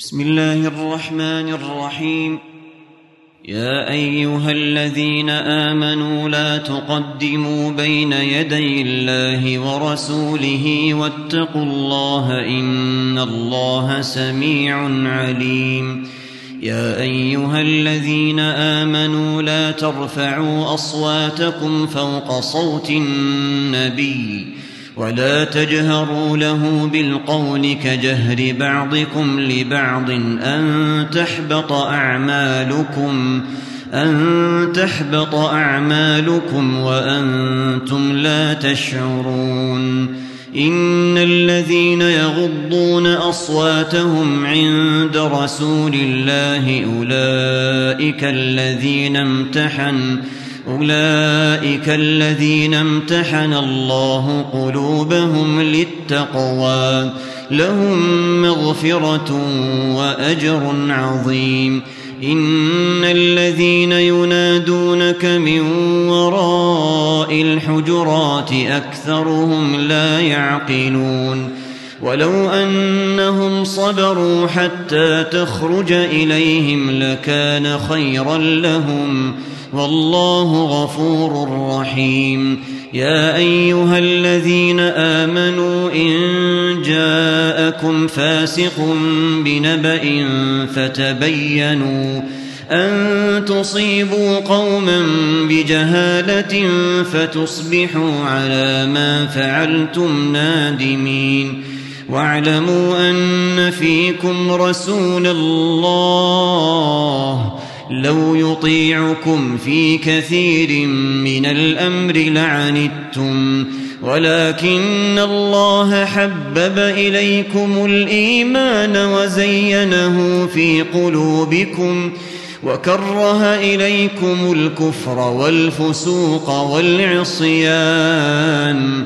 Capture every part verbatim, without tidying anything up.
بسم الله الرحمن الرحيم. يا أيها الذين آمنوا لا تقدموا بين يدي الله ورسوله واتقوا الله إن الله سميع عليم. يا أيها الذين آمنوا لا ترفعوا أصواتكم فوق صوت النبي ولا تجهروا له بالقول كجهر بعضكم لبعض أن تحبط أعمالكم أن تحبط أعمالكم وأنتم لا تشعرون. إن الذين يغضون أصواتهم عند رسول الله أولئك الذين امتحن أولئك الذين امتحن الله قلوبهم للتقوى لهم مغفرة وأجر عظيم. إن الذين ينادونك من وراء الحجرات أكثرهم لا يعقلون. ولو أنهم صبروا حتى تخرج إليهم لكان خيرا لهم والله غفور رحيم. يا أيها الذين آمنوا إن جاءكم فاسق بنبأ فتبينوا أن تصيبوا قوما بجهالة فتصبحوا على ما فعلتم نادمين. واعلموا أن فيكم رسول الله لو يطيعكم في كثير من الأمر لعنتم ولكن الله حبب إليكم الإيمان وزينه في قلوبكم وكره إليكم الكفر والفسوق والعصيان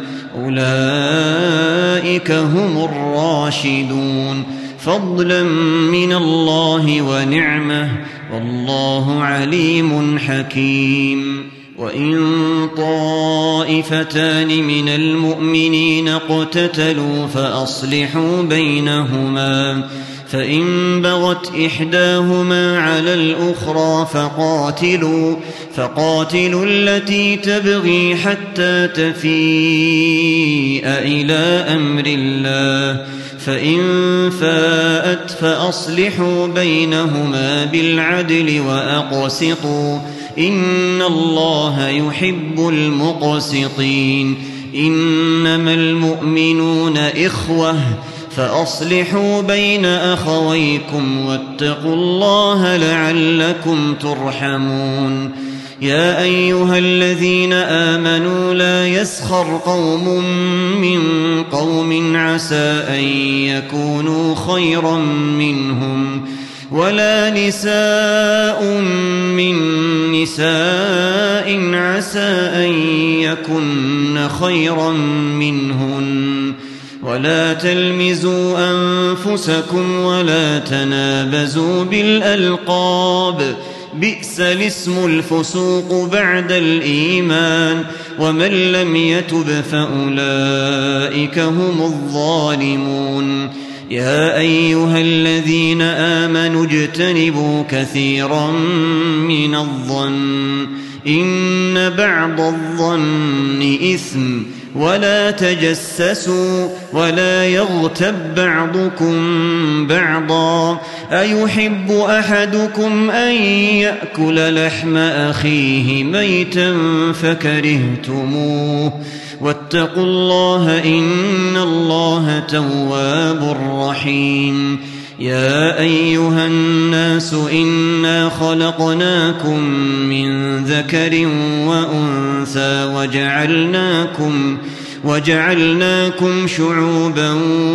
أولئك هم الراشدون فضلا من الله ونعمة والله عليم حكيم. وإن طائفتان من المؤمنين اقتتلوا فأصلحوا بينهما فإن بغت إحداهما على الأخرى فقاتلوا فقاتلوا التي تبغي حتى تفيء إلى أمر الله فإن فاءت فأصلحوا بينهما بالعدل وأقسطوا إن الله يحب المقسطين. إنما المؤمنون إخوة فأصلحوا بين أخويكم واتقوا الله لعلكم ترحمون. يا أيها الذين آمنوا لا يسخر قوم من قوم عسى أن يكونوا خيرا منهم ولا نساء من نساء عسى أن يكن خيرا منهن ولا تلمزوا أنفسكم ولا تنابزوا بالألقاب بئس الاسم الفسوق بعد الإيمان ومن لم يتب فأولئك هم الظالمون. يا أيها الذين آمنوا اجتنبوا كثيرا من الظن إن بعض الظن إثم ولا تجسسوا ولا يغتب بعضكم بعضا أيحب أحدكم أن يأكل لحم أخيه ميتا فكرهتموه واتقوا الله إن الله تواب رحيم. يا أيها الناس إنا خلقناكم من ذكر وأنثى وجعلناكم وجعلناكم شعوبا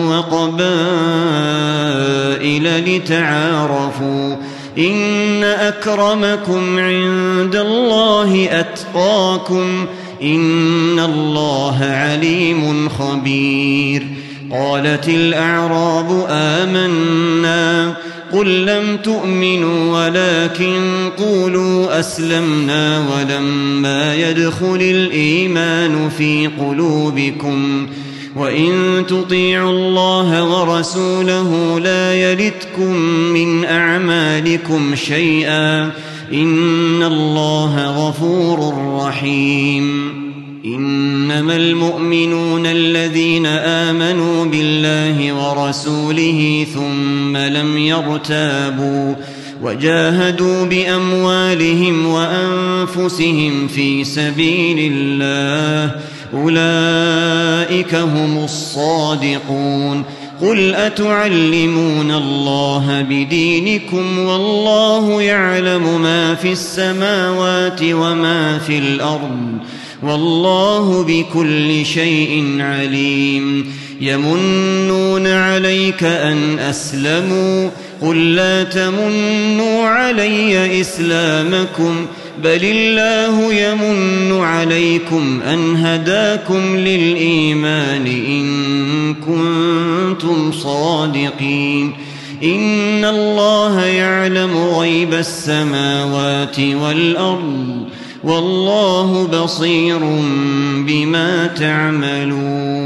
وقبائل لتعارفوا إن أكرمكم عند الله أتقاكم إن الله عليم خبير. قالت الأعراب آمنا قل لم تؤمنوا ولكن قولوا أسلمنا ولما يدخل الإيمان في قلوبكم وإن تطيعوا الله ورسوله لا يلتكم من أعمالكم شيئا إن الله غفور رحيم إنما المؤمنون الذين آمنوا بالله ورسوله ثم لم يرتابوا وجاهدوا بأموالهم وأنفسهم في سبيل الله أولئك هم الصادقون قل أتعلمون الله بدينكم والله يعلم ما في السماوات وما في الأرض والله بكل شيء عليم يمنون عليك أن أسلموا قل لا تمنوا علي إسلامكم بل الله يمن عليكم أن هداكم للإيمان إن كنتم صادقين إن الله يعلم غيب السماوات والأرض والله بصير بما تعملون